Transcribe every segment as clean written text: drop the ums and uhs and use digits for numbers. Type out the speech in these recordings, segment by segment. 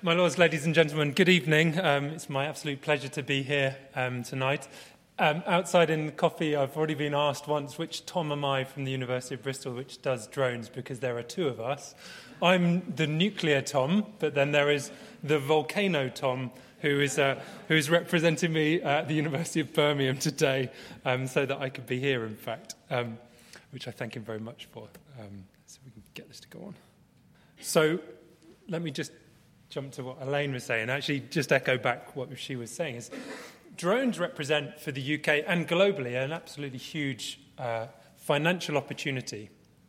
My lords, ladies and gentlemen, good evening. It's my absolute pleasure to be here tonight. Outside in the coffee, I've already been asked once, which Tom am I from the University of Bristol which does drones, because there are two of us. I'm the nuclear Tom, but then there is the volcano Tom, who is representing me at the University of Birmingham today, so that I could be here, in fact, which I thank him very much for, so we can get this to go on. So let me just jump to what Elaine was saying, actually just echo back what she was saying, is drones represent for the UK and globally an absolutely huge financial opportunity.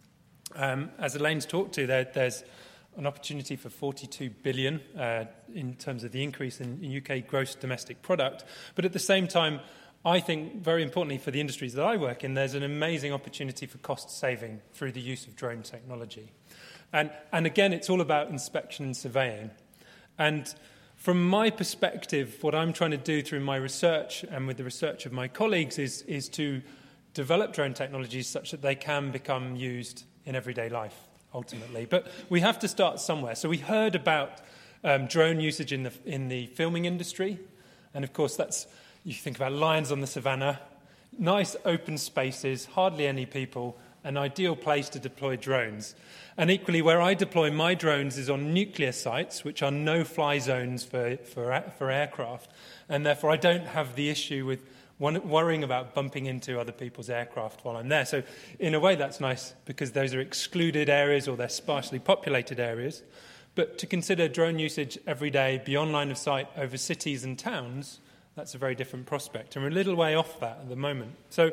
As Elaine's talked to, there's an opportunity for 42 billion in terms of the increase in UK gross domestic product. But at the same time, I think very importantly for the industries that I work in, there's an amazing opportunity for cost saving through the use of drone technology. And again, it's all about inspection and surveying. And from my perspective, what I'm trying to do through my research and with the research of my colleagues is to develop drone technologies such that they can become used in everyday life, ultimately. But we have to start somewhere. So we heard about drone usage in the filming industry. And of course, you think about lions on the savannah, nice open spaces, hardly any people, an ideal place to deploy drones. And equally, where I deploy my drones is on nuclear sites, which are no-fly zones for aircraft. And therefore, I don't have the issue with worrying about bumping into other people's aircraft while I'm there. So in a way, that's nice, because those are excluded areas or they're sparsely populated areas. But to consider drone usage every day beyond line of sight over cities and towns, that's a very different prospect. And we're a little way off that at the moment. So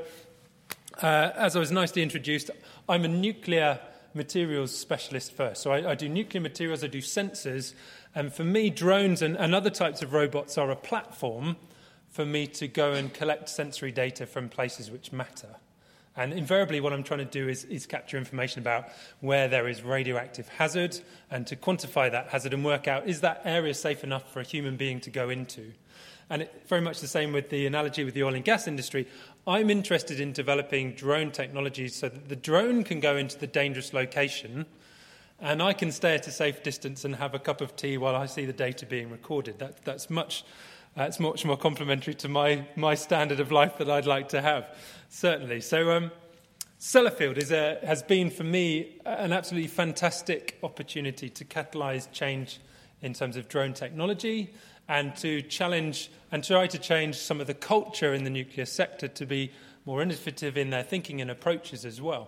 as I was nicely introduced, I'm a nuclear materials specialist first. So I do nuclear materials, I do sensors, and for me, drones and other types of robots are a platform for me to go and collect sensory data from places which matter. And invariably, what I'm trying to do is capture information about where there is radioactive hazard and to quantify that hazard and work out, is that area safe enough for a human being to go into? And very much the same with the analogy with the oil and gas industry. I'm interested in developing drone technologies so that the drone can go into the dangerous location and I can stay at a safe distance and have a cup of tea while I see the data being recorded. That's much more complementary to my standard of life that I'd like to have, certainly. So Sellafield has been, for me, an absolutely fantastic opportunity to catalyse change in terms of drone technology and to challenge and try to change some of the culture in the nuclear sector to be more innovative in their thinking and approaches as well.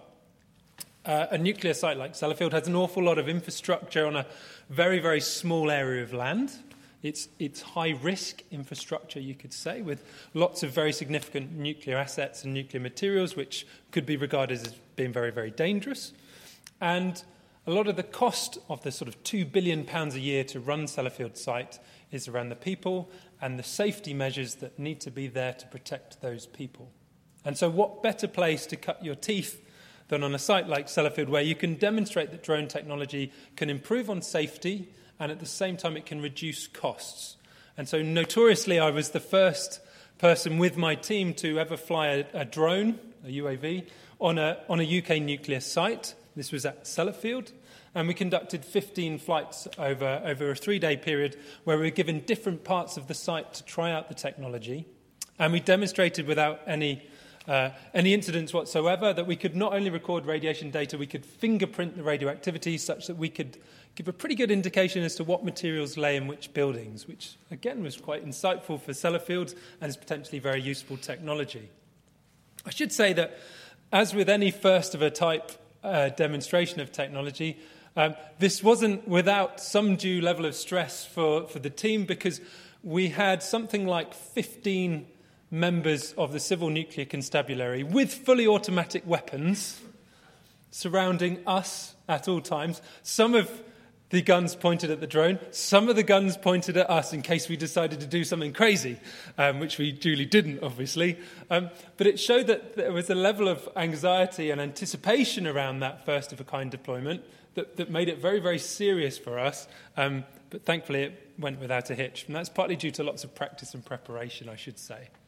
A nuclear site like Sellafield has an awful lot of infrastructure on a very, very small area of land. It's high-risk infrastructure, you could say, with lots of very significant nuclear assets and nuclear materials, which could be regarded as being very, very dangerous. And a lot of the cost of the sort of £2 billion a year to run Sellafield site is around the people and the safety measures that need to be there to protect those people. And so what better place to cut your teeth than on a site like Sellafield, where you can demonstrate that drone technology can improve on safety and at the same time it can reduce costs. And so notoriously, I was the first person with my team to ever fly a drone, a UAV, on a UK nuclear site. This was at Sellafield, and we conducted 15 flights over a 3-day period where we were given different parts of the site to try out the technology. And we demonstrated without any incidents whatsoever that we could not only record radiation data, we could fingerprint the radioactivity such that we could give a pretty good indication as to what materials lay in which buildings, which, again, was quite insightful for Sellafield and is potentially very useful technology. I should say that, as with any first-of-a-type demonstration of technology, this wasn't without some due level of stress for the team, because we had something like 15 members of the Civil Nuclear Constabulary with fully automatic weapons surrounding us at all times. Some of the guns pointed at the drone, some of the guns pointed at us in case we decided to do something crazy, which we duly didn't, obviously. But it showed that there was a level of anxiety and anticipation around that first-of-a-kind deployment that made it very, very serious for us. But thankfully, it went without a hitch. And that's partly due to lots of practice and preparation, I should say.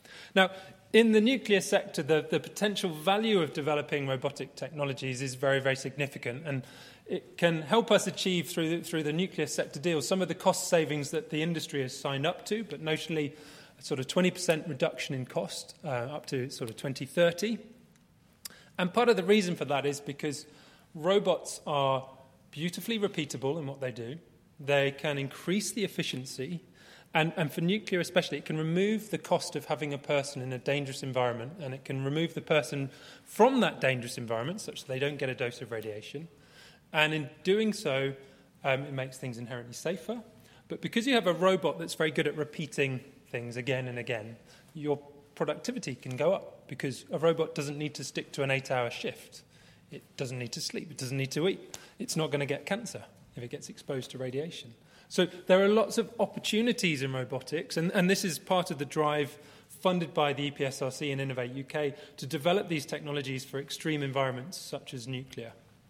Now, in the nuclear sector, the potential value of developing robotic technologies is very, very significant, and it can help us achieve through the nuclear sector deal some of the cost savings that the industry has signed up to, but notionally a sort of 20% reduction in cost up to sort of 2030. And part of the reason for that is because robots are beautifully repeatable in what they do. They can increase the efficiency, and for nuclear especially, it can remove the cost of having a person in a dangerous environment, and it can remove the person from that dangerous environment such that they don't get a dose of radiation. And in doing so, it makes things inherently safer. But because you have a robot that's very good at repeating things again and again, your productivity can go up, because a robot doesn't need to stick to an 8-hour shift. It doesn't need to sleep. It doesn't need to eat. It's not going to get cancer if it gets exposed to radiation. So there are lots of opportunities in robotics, and this is part of the drive funded by the EPSRC and Innovate UK to develop these technologies for extreme environments such as nuclear.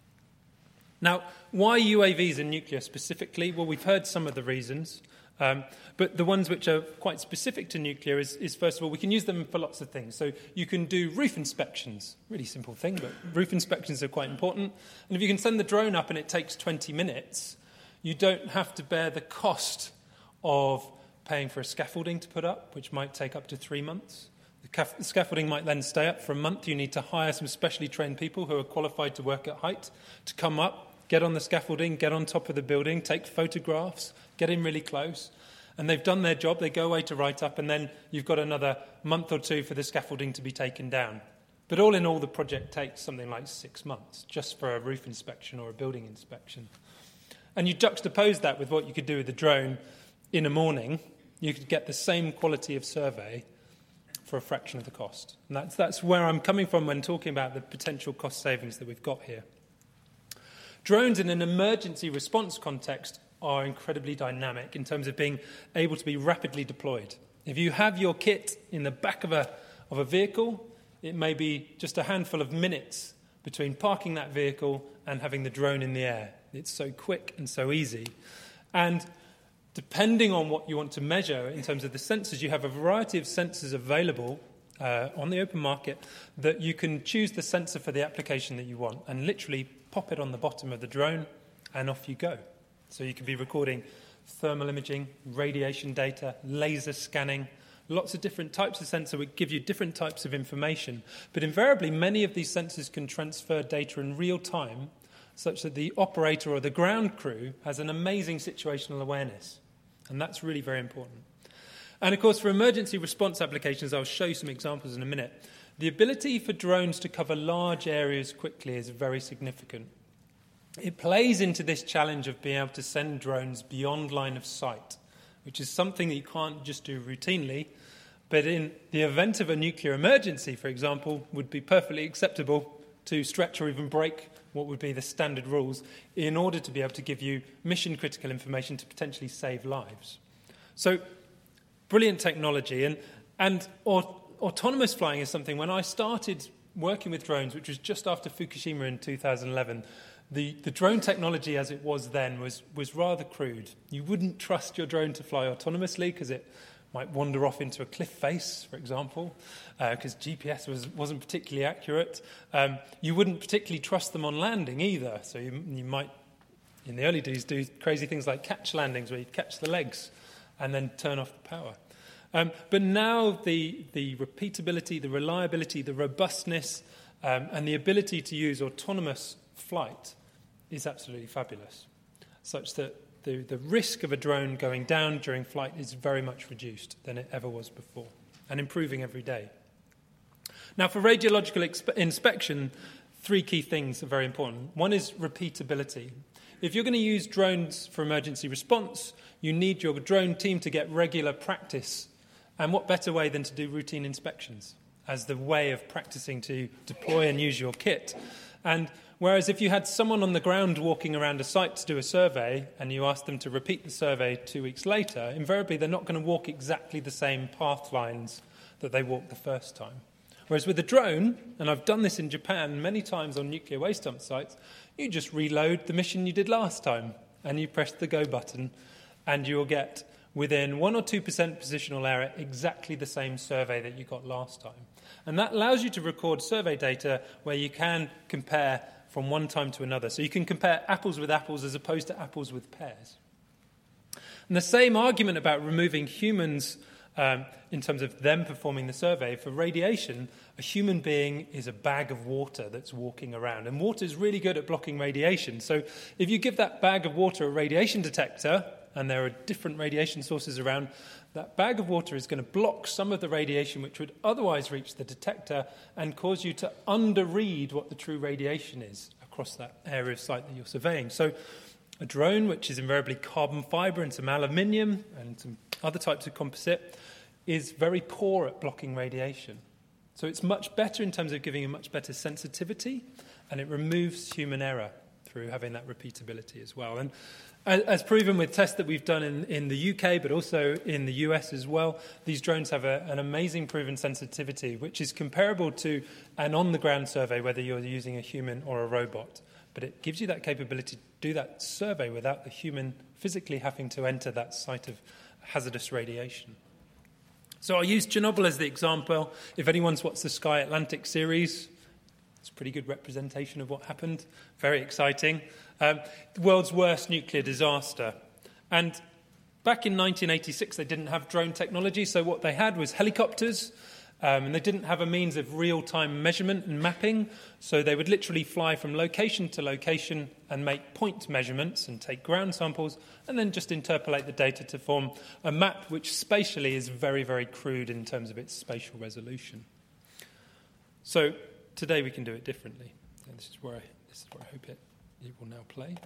Now, why UAVs and nuclear specifically? Well, we've heard some of the reasons, but the ones which are quite specific to nuclear is, first of all, we can use them for lots of things. So you can do roof inspections, really simple thing, but roof inspections are quite important. And if you can send the drone up and it takes 20 minutes, you don't have to bear the cost of paying for a scaffolding to put up, which might take up to 3 months. The scaffolding might then stay up for a month. You need to hire some specially trained people who are qualified to work at height to come up, get on the scaffolding, get on top of the building, take photographs, get in really close. And they've done their job. They go away to write up, and then you've got another month or two for the scaffolding to be taken down. But all in all, the project takes something like 6 months just for a roof inspection or a building inspection. And you juxtapose that with what you could do with the drone in a morning. You could get the same quality of survey for a fraction of the cost. And that's where I'm coming from when talking about the potential cost savings that we've got here. Drones in an emergency response context are incredibly dynamic in terms of being able to be rapidly deployed. If you have your kit in the back of a vehicle, it may be just a handful of minutes between parking that vehicle and having the drone in the air. It's so quick and so easy. And depending on what you want to measure in terms of the sensors, you have a variety of sensors available on the open market that you can choose the sensor for the application that you want and literally pop it on the bottom of the drone and off you go. So you can be recording thermal imaging, radiation data, laser scanning, lots of different types of sensor would give you different types of information. But invariably, many of these sensors can transfer data in real time such that the operator or the ground crew has an amazing situational awareness. And that's really very important. And of course, for emergency response applications, I'll show you some examples in a minute, the ability for drones to cover large areas quickly is very significant. It plays into this challenge of being able to send drones beyond line of sight, which is something that you can't just do routinely, but in the event of a nuclear emergency, for example, would be perfectly acceptable to stretch or even break what would be the standard rules in order to be able to give you mission-critical information to potentially save lives. So, brilliant technology. And autonomous flying is something, when I started working with drones, which was just after Fukushima in 2011, the drone technology as it was then was rather crude. You wouldn't trust your drone to fly autonomously because it might wander off into a cliff face, for example, because GPS wasn't particularly accurate. You wouldn't particularly trust them on landing either. So you might, in the early days, do crazy things like catch landings where you'd catch the legs and then turn off the power. But now the repeatability, the reliability, the robustness, and the ability to use autonomous flight is absolutely fabulous, such that the risk of a drone going down during flight is very much reduced than it ever was before, and improving every day. Now, for radiological inspection, 3 key things are very important. One is repeatability. If you're going to use drones for emergency response, you need your drone team to get regular practice. And what better way than to do routine inspections as the way of practicing to deploy and use your kit? And whereas if you had someone on the ground walking around a site to do a survey and you asked them to repeat the survey 2 weeks later, invariably they're not going to walk exactly the same path lines that they walked the first time. Whereas with a drone, and I've done this in Japan many times on nuclear waste dump sites, you just reload the mission you did last time and you press the go button and you'll get within 1 or 2% positional error exactly the same survey that you got last time. And that allows you to record survey data where you can compare from one time to another. So you can compare apples with apples as opposed to apples with pears. And the same argument about removing humans in terms of them performing the survey, for radiation, a human being is a bag of water that's walking around. And water is really good at blocking radiation. So if you give that bag of water a radiation detector, and there are different radiation sources around, that bag of water is going to block some of the radiation which would otherwise reach the detector and cause you to underread what the true radiation is across that area of sight that you're surveying. So a drone, which is invariably carbon fibre and some aluminium and some other types of composite, is very poor at blocking radiation. So it's much better in terms of giving a much better sensitivity, and it removes human error through having that repeatability as well. And as proven with tests that we've done in the UK, but also in the US as well, these drones have an amazing proven sensitivity, which is comparable to an on-the-ground survey, whether you're using a human or a robot. But it gives you that capability to do that survey without the human physically having to enter that site of hazardous radiation. So I'll use Chernobyl as the example. If anyone's watched the Sky Atlantic series, it's a pretty good representation of what happened. Very exciting. The world's worst nuclear disaster. And back in 1986, they didn't have drone technology, so what they had was helicopters, and they didn't have a means of real-time measurement and mapping, so they would literally fly from location to location and make point measurements and take ground samples, and then just interpolate the data to form a map which spatially is very, very crude in terms of its spatial resolution. So today we can do it differently. And this is where I hope it will now play.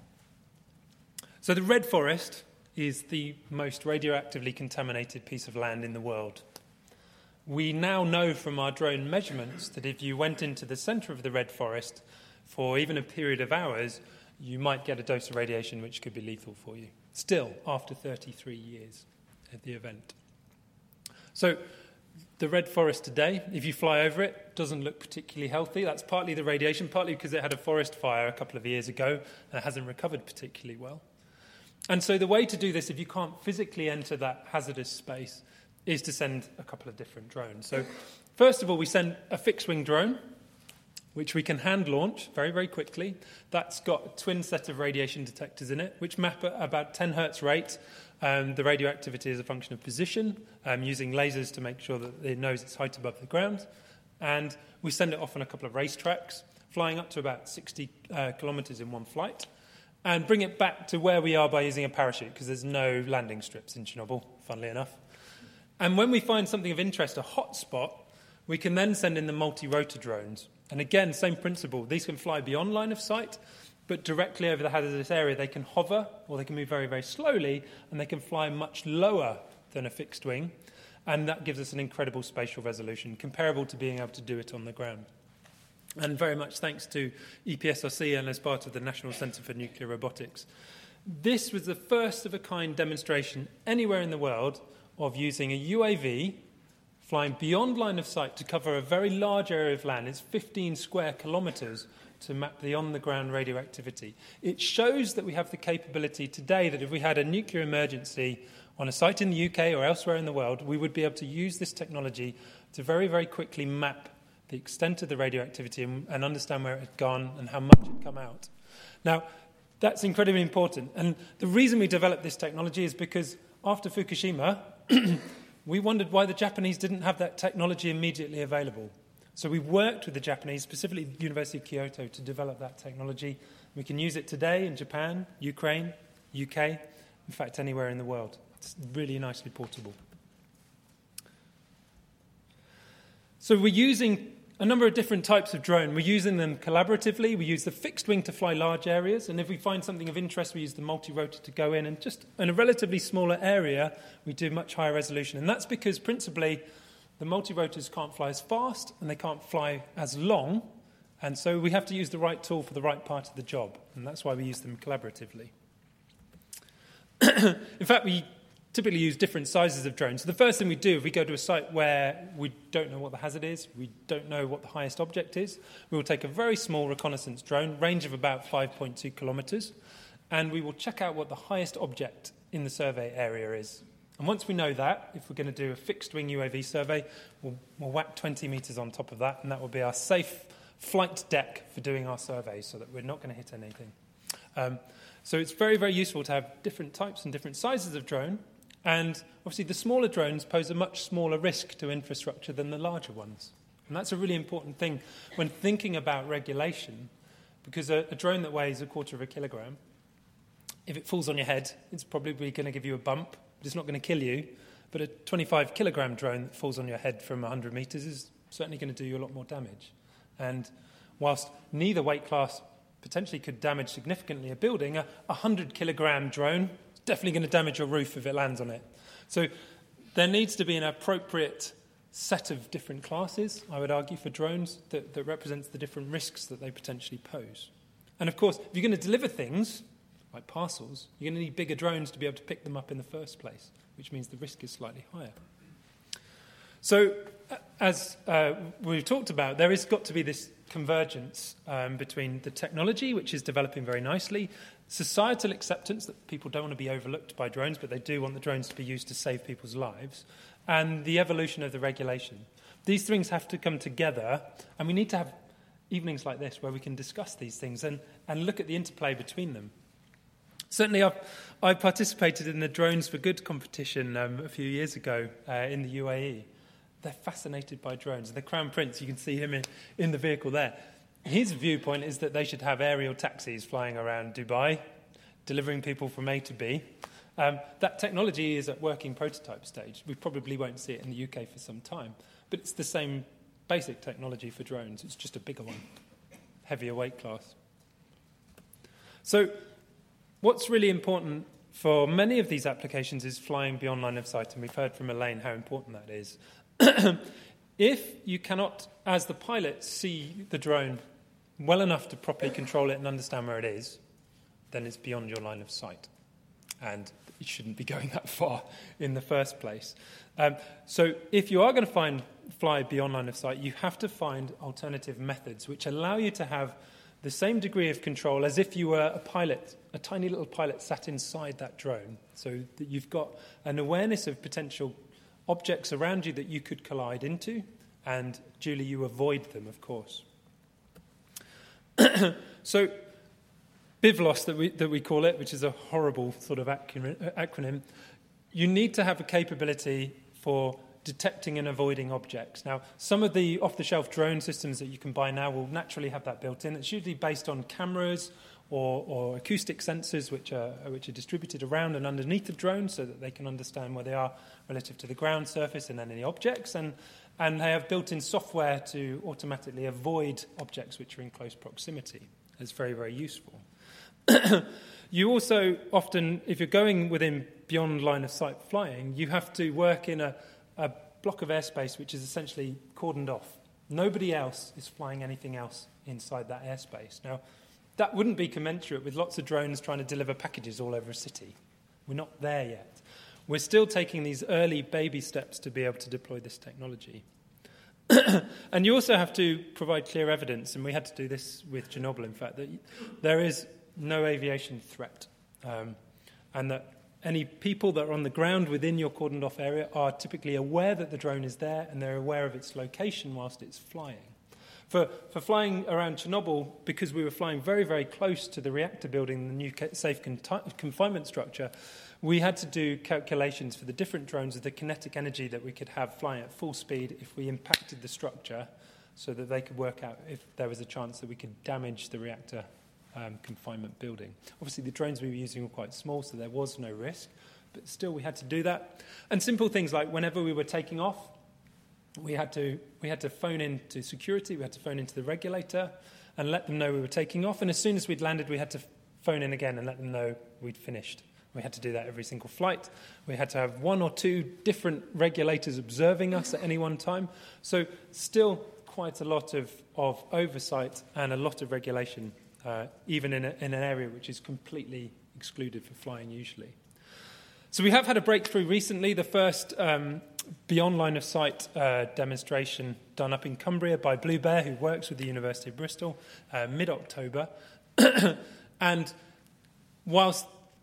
So the Red Forest is the most radioactively contaminated piece of land in the world. We now know from our drone measurements that if you went into the centre of the Red Forest for even a period of hours, you might get a dose of radiation which could be lethal for you. Still, after 33 years at the event. So the Red Forest today, if you fly over it, doesn't look particularly healthy. That's partly the radiation, partly because it had a forest fire a couple of years ago and it hasn't recovered particularly well. And so the way to do this, if you can't physically enter that hazardous space, is to send a couple of different drones. So first of all, we send a fixed-wing drone, which we can hand-launch very, very quickly. That's got a twin set of radiation detectors in it, which map at about 10 hertz rate. The radioactivity is a function of position, using lasers to make sure that it knows its height above the ground. And we send it off on a couple of racetracks, flying up to about 60 kilometres in one flight, and bring it back to where we are by using a parachute, because there's no landing strips in Chernobyl, funnily enough. And when we find something of interest, a hotspot, we can then send in the multi-rotor drones. And again, same principle. These can fly beyond line of sight, but directly over the hazardous area, they can hover, or they can move very, very slowly, and they can fly much lower than a fixed wing. And that gives us an incredible spatial resolution, comparable to being able to do it on the ground. And very much thanks to EPSRC and as part of the National Centre for Nuclear Robotics. This was the first of a kind demonstration anywhere in the world of using a UAV flying beyond line of sight to cover a very large area of land. It's 15 square kilometres to map the on-the-ground radioactivity. It shows that we have the capability today that if we had a nuclear emergency on a site in the UK or elsewhere in the world, we would be able to use this technology to very, very quickly map the extent of the radioactivity and understand where it had gone and how much had come out. Now, that's incredibly important. And the reason we developed this technology is because after Fukushima, we wondered why the Japanese didn't have that technology immediately available. So we worked with the Japanese, specifically the University of Kyoto, to develop that technology. We can use it today in Japan, Ukraine, UK, in fact, anywhere in the world. It's really nicely portable. So we're using a number of different types of drone. We're using them collaboratively. We use the fixed wing to fly large areas. And if we find something of interest, we use the multi-rotor to go in. And just in a relatively smaller area, we do much higher resolution. And that's because, principally, the multi-rotors can't fly as fast and they can't fly as long. And so we have to use the right tool for the right part of the job. And that's why we use them collaboratively. In fact, we typically use different sizes of drones. So the first thing we do, if we go to a site where we don't know what the hazard is, we don't know what the highest object is, we will take a very small reconnaissance drone, range of about 5.2 kilometres, and we will check out what the highest object in the survey area is. And once we know that, if we're going to do a fixed-wing UAV survey, we'll whack 20 metres on top of that, and that will be our safe flight deck for doing our surveys so that we're not going to hit anything. So it's very, very useful to have different types and different sizes of drone. And obviously the smaller drones pose a much smaller risk to infrastructure than the larger ones. And that's a really important thing when thinking about regulation, because a drone that weighs 1/4 kilogram, if it falls on your head, it's probably going to give you a bump, but it's not going to kill you. But a 25-kilogram drone that falls on your head from 100 metres is certainly going to do you a lot more damage. And whilst neither weight class potentially could damage significantly a building, a 100-kilogram drone is definitely going to damage your roof if it lands on it. So there needs to be an appropriate set of different classes, I would argue, for drones that represents the different risks that they potentially pose. And of course, if you're going to deliver things like parcels, you're going to need bigger drones to be able to pick them up in the first place, which means the risk is slightly higher. So, as we've talked about, there has got to be this convergence between the technology, which is developing very nicely, societal acceptance that people don't want to be overlooked by drones, but they do want the drones to be used to save people's lives, and the evolution of the regulation. These things have to come together, and we need to have evenings like this where we can discuss these things and look at the interplay between them. Certainly, I participated in the Drones for Good competition a few years ago in the UAE. They're fascinated by drones. The Crown Prince, you can see him in the vehicle there. His viewpoint is that they should have aerial taxis flying around Dubai, delivering people from A to B. That technology is at working prototype stage. We probably won't see it in the UK for some time. But it's the same basic technology for drones. It's just a bigger one, heavier weight class. So what's really important for many of these applications is flying beyond line of sight, and we've heard from Elaine how important that is. If you cannot, as the pilot, see the drone well enough to properly control it and understand where it is, then it's beyond your line of sight. And it shouldn't be going that far in the first place. So if you are going to fly beyond line of sight, you have to find alternative methods which allow you to have the same degree of control as if you were a pilot, a tiny little pilot sat inside that drone, so that you've got an awareness of potential objects around you that you could collide into, and duly you avoid them, of course. So BVLOS, that we call it, which is a horrible sort of acronym, you need to have a capability for detecting and avoiding objects. Now, some of the off-the-shelf drone systems that you can buy now will naturally have that built in. It's usually based on cameras or acoustic sensors which are distributed around and underneath the drone so that they can understand where they are relative to the ground surface and any objects. And they have built-in software to automatically avoid objects which are in close proximity. It's very, very useful. You also often, if you're going within beyond line of sight flying, you have to work in a block of airspace which is essentially cordoned off. Nobody else is flying anything else inside that airspace. Now, that wouldn't be commensurate with lots of drones trying to deliver packages all over a city. We're not there yet. We're still taking these early baby steps to be able to deploy this technology. And you also have to provide clear evidence, and we had to do this with Chernobyl, in fact, that there is no aviation threat, and that any people that are on the ground within your cordoned-off area are typically aware that the drone is there, and they're aware of its location whilst it's flying. For flying around Chernobyl, because we were flying very, very close to the reactor building, the new safe confinement structure, we had to do calculations for the different drones of the kinetic energy that we could have flying at full speed if we impacted the structure, so that they could work out if there was a chance that we could damage the reactor confinement building. Obviously, the drones we were using were quite small, so there was no risk, but still we had to do that. And simple things like whenever we were taking off, we had to phone in to security, we had to phone into the regulator and let them know we were taking off. And as soon as we'd landed, we had to phone in again and let them know we'd finished. We had to do that every single flight. We had to have 1 or 2 different regulators observing us at any one time. So still quite a lot of oversight and a lot of regulation, even in an area which is completely excluded for flying usually. So we have had a breakthrough recently, the first beyond line of sight demonstration done up in Cumbria by Blue Bear, who works with the University of Bristol, mid-October. And whilst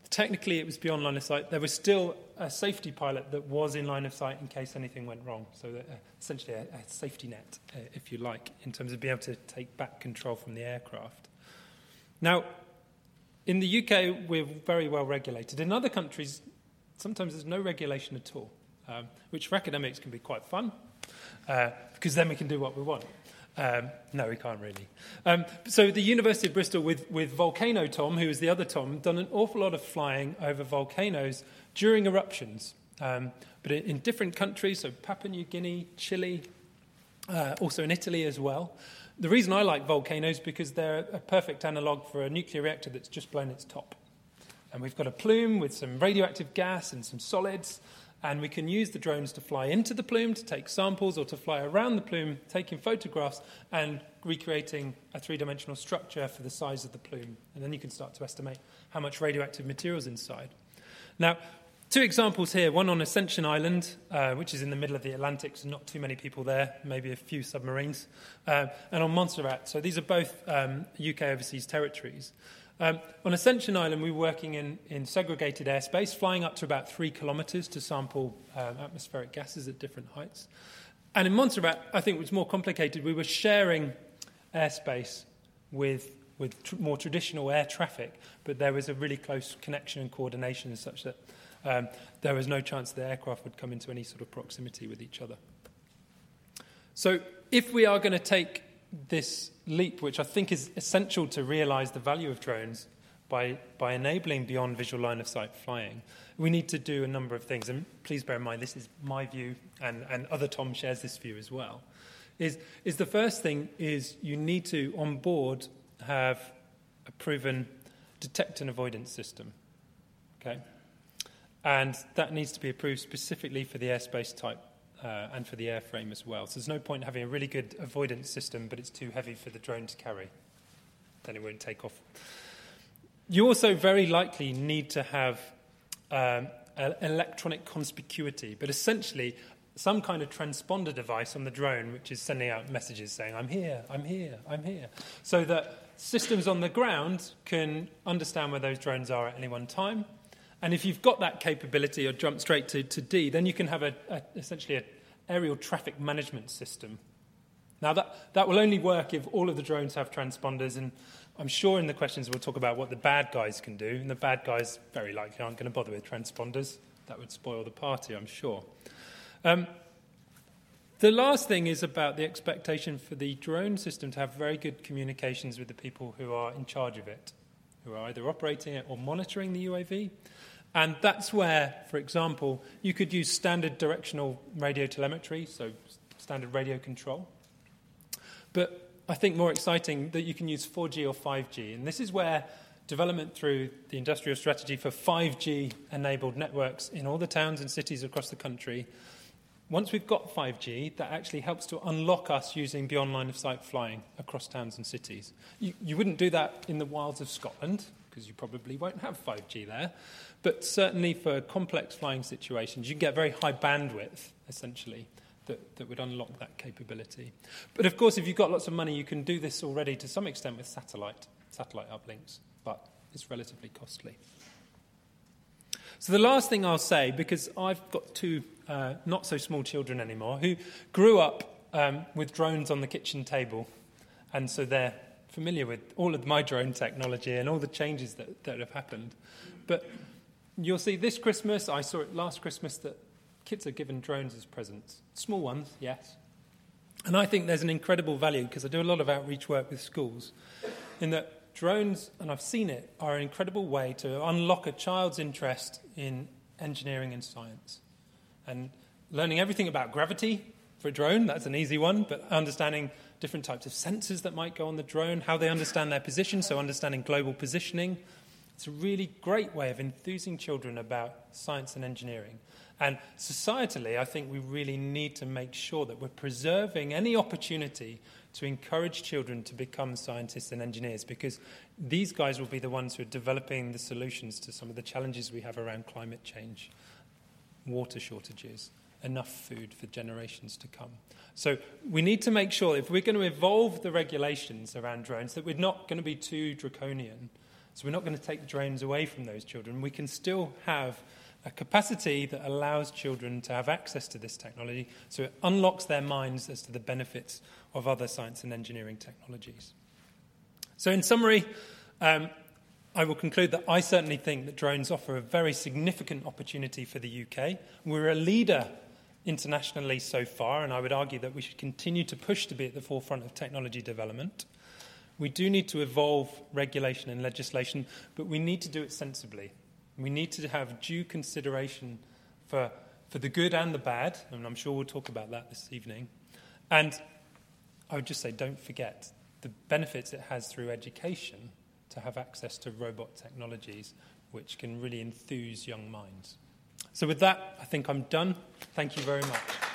Technically, it was beyond line of sight. There was still a safety pilot that was in line of sight in case anything went wrong. So essentially a safety net, if you like, in terms of being able to take back control from the aircraft. Now, in the UK, we're very well regulated. In other countries, sometimes there's no regulation at all, which for academics can be quite fun, because then we can do what we want. No, we can't really. So the University of Bristol, with Volcano Tom, who is the other Tom, done an awful lot of flying over volcanoes during eruptions, but in different countries, so Papua New Guinea, Chile, also in Italy as well. The reason I like volcanoes is because they're a perfect analogue for a nuclear reactor that's just blown its top. And we've got a plume with some radioactive gas and some solids, and we can use the drones to fly into the plume to take samples or to fly around the plume, taking photographs and recreating a three-dimensional structure for the size of the plume. And then you can start to estimate how much radioactive material is inside. Now, two examples here, one on Ascension Island, which is in the middle of the Atlantic, so not too many people there, maybe a few submarines, and on Montserrat. So these are both UK overseas territories. On Ascension Island, we were working in segregated airspace, flying up to about 3 kilometres to sample atmospheric gases at different heights. And in Montserrat, I think it was more complicated. We were sharing airspace with more traditional air traffic, but there was a really close connection and coordination such that there was no chance the aircraft would come into any sort of proximity with each other. So if we are going to take this leap, which I think is essential to realise the value of drones by enabling beyond visual line of sight flying, we need to do a number of things. And please bear in mind, this is my view, and other Tom shares this view as well. Is the first thing is you need to, on board, have a proven detect and avoidance system. Okay? And that needs to be approved specifically for the airspace type and for the airframe as well. So there's no point having a really good avoidance system, but it's too heavy for the drone to carry. Then it won't take off. You also very likely need to have electronic conspicuity, but essentially some kind of transponder device on the drone which is sending out messages saying, I'm here, I'm here, I'm here, so that systems on the ground can understand where those drones are at any one time. And if you've got that capability or jump straight to D, then you can have essentially an aerial traffic management system. Now, that will only work if all of the drones have transponders, and I'm sure in the questions we'll talk about what the bad guys can do, and the bad guys very likely aren't going to bother with transponders. That would spoil the party, I'm sure. The last thing is about the expectation for the drone system to have very good communications with the people who are in charge of it, who are either operating it or monitoring the UAV. And that's where, for example, you could use standard directional radio telemetry, so standard radio control. But I think more exciting that you can use 4G or 5G. And this is where development through the industrial strategy for 5G-enabled networks in all the towns and cities across the country, once we've got 5G, that actually helps to unlock us using beyond line-of-sight flying across towns and cities. You wouldn't do that in the wilds of Scotland, because you probably won't have 5G there. But certainly for complex flying situations, you can get very high bandwidth, essentially, that would unlock that capability. But of course, if you've got lots of money, you can do this already to some extent with satellite uplinks, but it's relatively costly. So the last thing I'll say, because I've got two not-so-small children anymore who grew up with drones on the kitchen table, and so they're familiar with all of my drone technology and all the changes that have happened. But you'll see this Christmas, I saw it last Christmas, that kids are given drones as presents. Small ones, yes. And I think there's an incredible value, because I do a lot of outreach work with schools, in that drones, and I've seen it, are an incredible way to unlock a child's interest in engineering and science. And learning everything about gravity for a drone, that's an easy one, but understanding different types of sensors that might go on the drone, how they understand their position, so understanding global positioning. It's a really great way of enthusing children about science and engineering. And societally, I think we really need to make sure that we're preserving any opportunity to encourage children to become scientists and engineers, because these guys will be the ones who are developing the solutions to some of the challenges we have around climate change, water shortages, enough food for generations to come. So we need to make sure, if we're going to evolve the regulations around drones, that we're not going to be too draconian, So we're not going to take drones away from those children. We can still have a capacity that allows children to have access to this technology, so it unlocks their minds as to the benefits of other science and engineering technologies. So in summary, I will conclude that I certainly think that drones offer a very significant opportunity for the UK. We're a leader internationally so far, and I would argue that we should continue to push to be at the forefront of technology development. We do need to evolve regulation and legislation, but we need to do it sensibly. We need to have due consideration for the good and the bad, and I'm sure we'll talk about that this evening. And I would just say, don't forget the benefits it has through education to have access to robot technologies which can really enthuse young minds. So with that, I think I'm done. Thank you very much.